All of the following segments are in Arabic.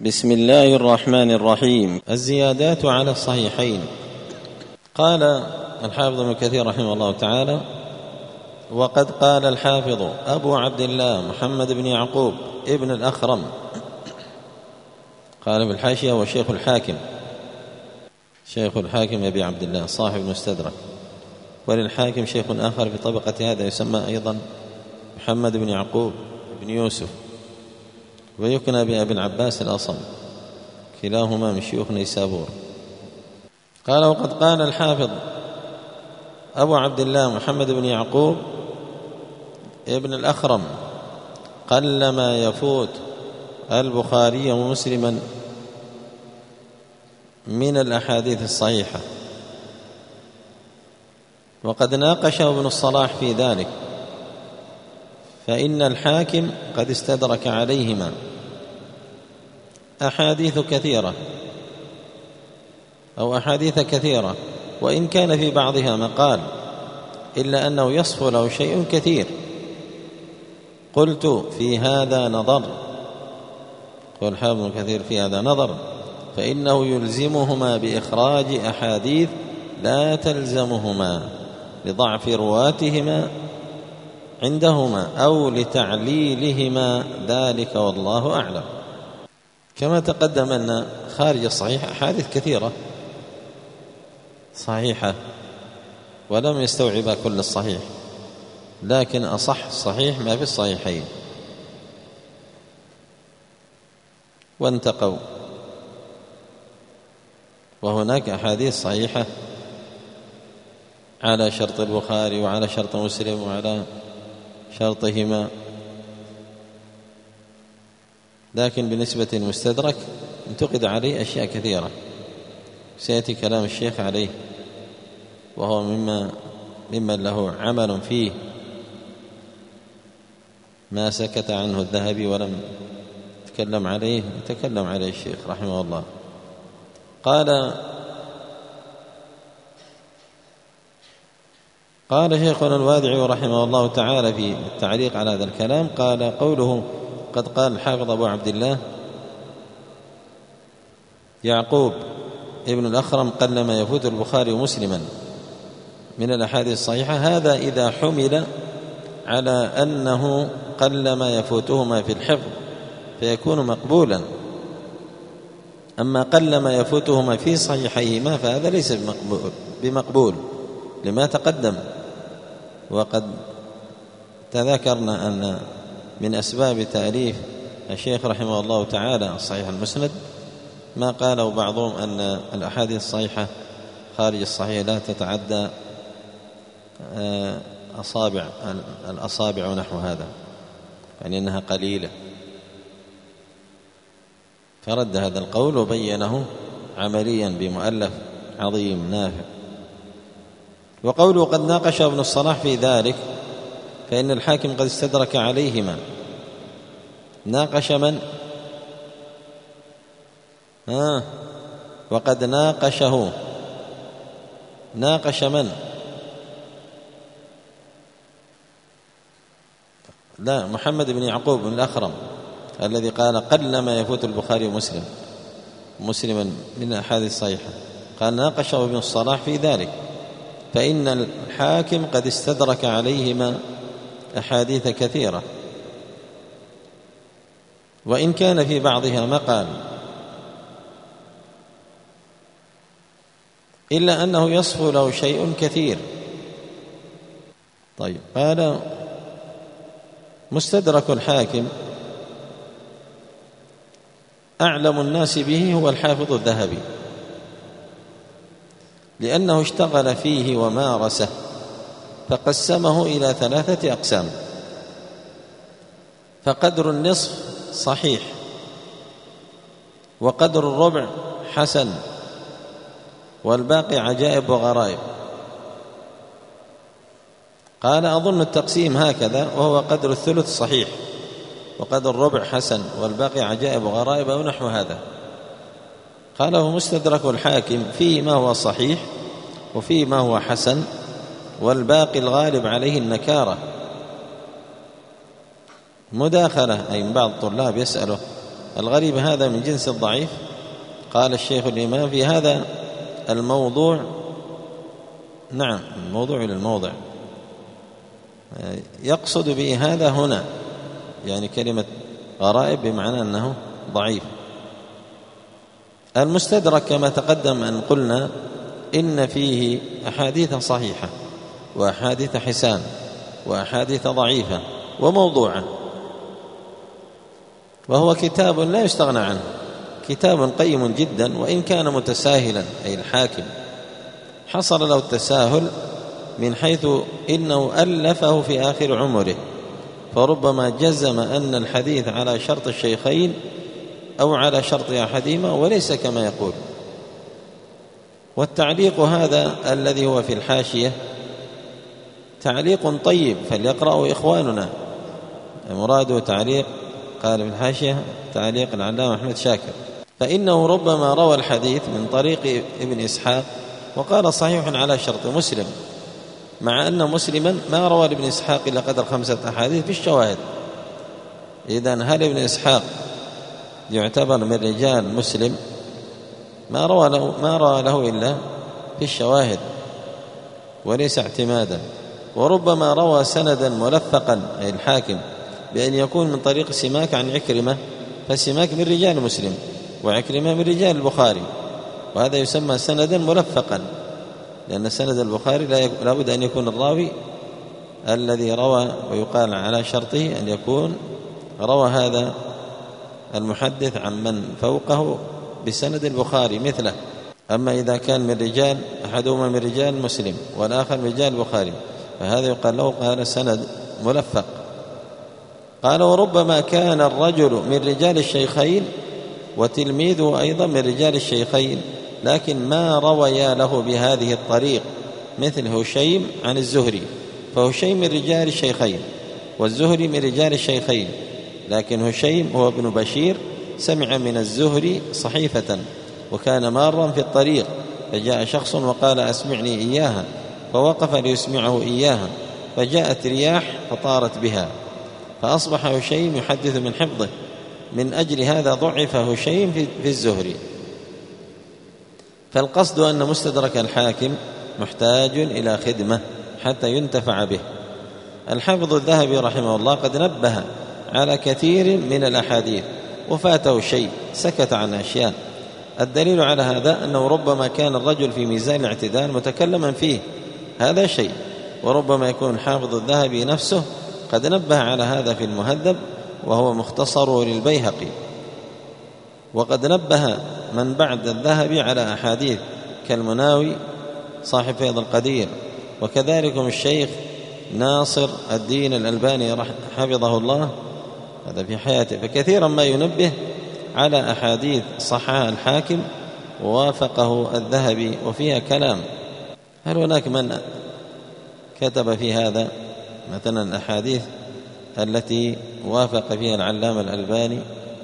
بسم الله الرحمن الرحيم. الزيادات على الصحيحين. قال الحافظ ابن كثير رحمه الله تعالى: وقد قال الحافظ أبو عبد الله محمد بن يعقوب ابن الأخرم، قال في الحاشية: وشيخ الحاكم، شيخ الحاكم أبي عبد الله صاحب المستدرك، وللحاكم شيخ آخر في طبقة هذا يسمى أيضا محمد بن يعقوب بن يوسف، ويكنى بأبي العباس الأصم، كلاهما من شيوخ نيسابور. قال: وقد قال الحافظ أبو عبد الله محمد بن يعقوب ابن الأخرم: قلما يفوت البخاري ومسلما من الأحاديث الصحيحة. وقد ناقشه ابن الصلاح في ذلك، فإن الحاكم قد استدرك عليهما أحاديث كثيرة، وإن كان في بعضها مقال، إلا أنه يصفو له شيء كثير. قلت: في هذا نظر، قال حافظ ابن كثير: في هذا نظر، فإنه يلزمهما بإخراج أحاديث لا تلزمهما لضعف رواتهما عندهما أو لتعليلهما ذلك، والله أعلم. كما تقدم أن خارج الصحيح أحاديث كثيرة صحيحة ولم يستوعب كل الصحيح، لكن أصح الصحيح ما في الصحيحين، وانتقوا. وهناك أحاديث صحيحة على شرط البخاري وعلى شرط مسلم وعلى شرطهما، لكن بالنسبة للمستدرك انتقد عليه أشياء كثيرة، سيأتي كلام الشيخ عليه، وهو ممن له عمل فيه ما سكت عنه الذهبي ولم يتكلم عليه، يتكلم عليه الشيخ رحمه الله. قال شيخنا الوادعي رحمه الله تعالى في التعليق على هذا الكلام، قال: قوله قد قال الحافظ أبو عبد الله يعقوب ابن الأخرم: قلما يفوت البخاري ومسلما من الأحاديث الصحيحة، هذا إذا حمل على أنه قلما يفوتهما في الحفظ فيكون مقبولا، أما قلما يفوتهما في صحيحيهما فهذا ليس بمقبول لما تقدم. وقد تذكرنا أن من أسباب تأليف الشيخ رحمه الله تعالى الصحيح المسند ما قاله بعضهم أن الأحاديث الصحيحة خارج الصحيح لا تتعدى الأصابع ونحو هذا، يعني أنها قليلة، فرد هذا القول وبينه عمليا بمؤلف عظيم نافع. وقوله قد ناقش ابن الصلاح في ذلك، فإن الحاكم قد استدرك عليهما. ناقش من؟ وقد ناقشه. ناقش من؟ لا، محمد بن يعقوب بن الأخرم الذي قال: قلما يفوت البخاري مسلما من الأحاديث الصحيحة. قال: ناقشه ابن الصلاح في ذلك، فإن الحاكم قد استدرك عليهما أحاديث كثيرة، وإن كان في بعضها مقال، إلا أنه يصفو له شيء كثير. طيب، قال: مستدرك الحاكم أعلم الناس به هو الحافظ الذهبي، لأنه اشتغل فيه ومارسه، فقسمه إلى 3 أقسام: فقدر النصف صحيح، وقدر الربع حسن، والباقي عجائب وغرائب. قال: أظن التقسيم هكذا، وهو قدر الثلث صحيح، وقدر الربع حسن، والباقي عجائب وغرائب أو نحو هذا. قال: هو مستدرك الحاكم فيه ما هو صحيح وفيه ما هو حسن، والباقي الغالب عليه النكارة. مداخلة، أي من بعض الطلاب يسأله الغريب هذا من جنس الضعيف. قال الشيخ الإمام في هذا الموضوع، نعم الموضوع للموضع، يقصد به هذا هنا يعني كلمة غرائب بمعنى أنه ضعيف. المستدرك كما تقدم أن قلنا إن فيه أحاديث صحيحة وأحاديث حسان وأحاديث ضعيفة وموضوعة، وهو كتاب لا يستغنى عنه، كتاب قيم جدا، وإن كان متساهلا أي الحاكم حصل له التساهل من حيث إنه ألفه في آخر عمره، فربما جزم أن الحديث على شرط الشيخين أو على شرط أحدهما وليس كما يقول. والتعليق هذا الذي هو في الحاشية تعليق طيب فليقرأه إخواننا، مراده تعليق، قال في الحاشية تعليق العلامة أحمد شاكر، فإنه ربما روى الحديث من طريق ابن إسحاق وقال صحيح على شرط مسلم، مع أن مسلما ما روى لابن إسحاق إلا قدر 5 أحاديث في الشواهد. إذن هل ابن إسحاق يعتبر من رجال مسلم؟ ما روى له إلا في الشواهد وليس اعتمادا. وربما روى سندا ملفقا أي الحاكم بأن يكون من طريق سماك عن عكرمة، فسماك من رجال مسلم وعكرمة من رجال البخاري، وهذا يسمى سندا ملفقا، لأن سند البخاري لا بد أن يكون الراوي الذي روى ويقال على شرطه أن يكون روى هذا المحدث عن من فوقه بسند البخاري مثله. أما إذا كان من رجال أحدهما من رجال مسلم والآخر من رجال البخاري فهذا يقال له قال سند ملفق. قال وربما كان الرجل من رجال الشيخين وتلميذه أيضا من رجال الشيخين، لكن ما رويا له بهذه الطريق، مثل هشيم عن الزهري، فهشيم من رجال الشيخين والزهري من رجال الشيخين، لكن هشيم هو ابن بشير سمع من الزهري صحيفة وكان مارا في الطريق فجاء شخص وقال أسمعني إياها، فوقف ليسمعه إياها، فجاءت رياح فطارت بها، فأصبح هشيم يحدث من حفظه، من أجل هذا ضعف هشيم في الزهري. فالقصد أن مستدرك الحاكم محتاج إلى خدمة حتى ينتفع به. الحافظ الذهبي رحمه الله قد نبه على كثير من الأحاديث وفاته شيء، سكت عن أشياء. الدليل على هذا أنه ربما كان الرجل في ميزان الاعتدال متكلما فيه، هذا شيء، وربما يكون حافظ الذهبي نفسه قد نبه على هذا في المهذب وهو مختصر للبيهقي. وقد نبه من بعد الذهبي على أحاديث كالمناوي صاحب فيض القدير، وكذلك الشيخ ناصر الدين الألباني حفظه الله هذا في حياته، فكثيرا ما ينبه على أحاديث صححها الحاكم ووافقه الذهبي وفيها كلام. هل هناك من كتب في هذا مثلا الأحاديث التي وافق فيها العلامة الألباني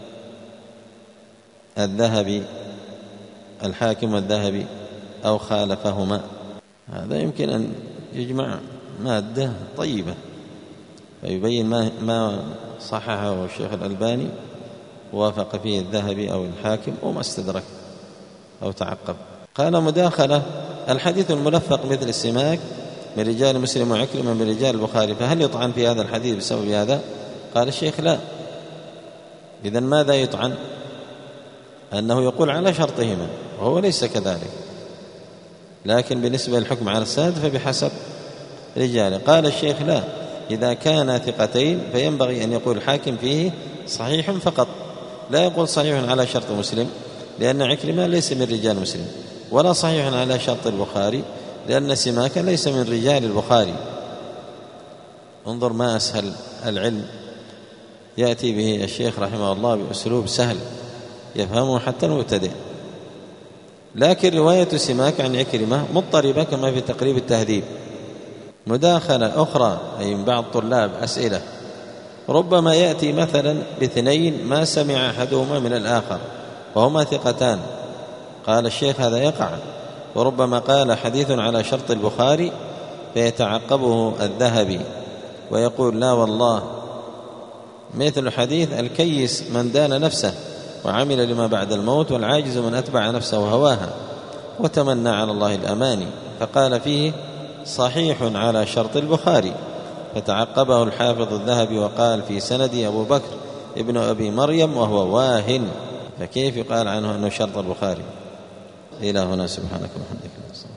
الذهبي الحاكم والذهبي أو خالفهما؟ هذا يمكن أن يجمع مادة طيبة فيبين ما صححه الشيخ الألباني وافق فيه الذهبي أو الحاكم وما استدرك أو تعقب. قال مداخلة: الحديث الملفق مثل السماك من رجال مسلم وعكرمة من رجال البخاري، فهل يطعن في هذا الحديث بسبب هذا؟ قال الشيخ: لا. إذن ماذا يطعن؟ أنه يقول على شرطهما وهو ليس كذلك، لكن بالنسبة للحكم على السند فبحسب رجاله. قال الشيخ: لا، إذا كان ثقتين فينبغي أن يقول الحاكم فيه صحيح فقط، لا يقول صحيح على شرط مسلم، لأن عكرمة ليس من رجال مسلم، ولا صحيح على شرط البخاري لأن سماك ليس من رجال البخاري. انظر ما أسهل العلم يأتي به الشيخ رحمه الله بأسلوب سهل يفهمه حتى المبتدئ. لكن رواية سماك عن عكرمة مضطربة كما في تقريب التهذيب. مداخلة أخرى أي من بعض طلاب أسئلة: ربما يأتي مثلا باثنين ما سمع أحدهما من الآخر وهما ثقتان. قال الشيخ: هذا يقع، وربما قال حديث على شرط البخاري فيتعقبه الذهبي ويقول: لا والله، مثل حديث الكيس من دان نفسه وعمل لما بعد الموت، والعاجز من أتبع نفسه هواها وتمنى على الله الأماني. فقال فيه صحيح على شرط البخاري، فتعقبه الحافظ الذهبي وقال في سندي أبو بكر ابن أبي مريم وهو واهن، فكيف يقال عنه أنه شرط البخاري؟ إلى هنا، سبحانك وبحمدك.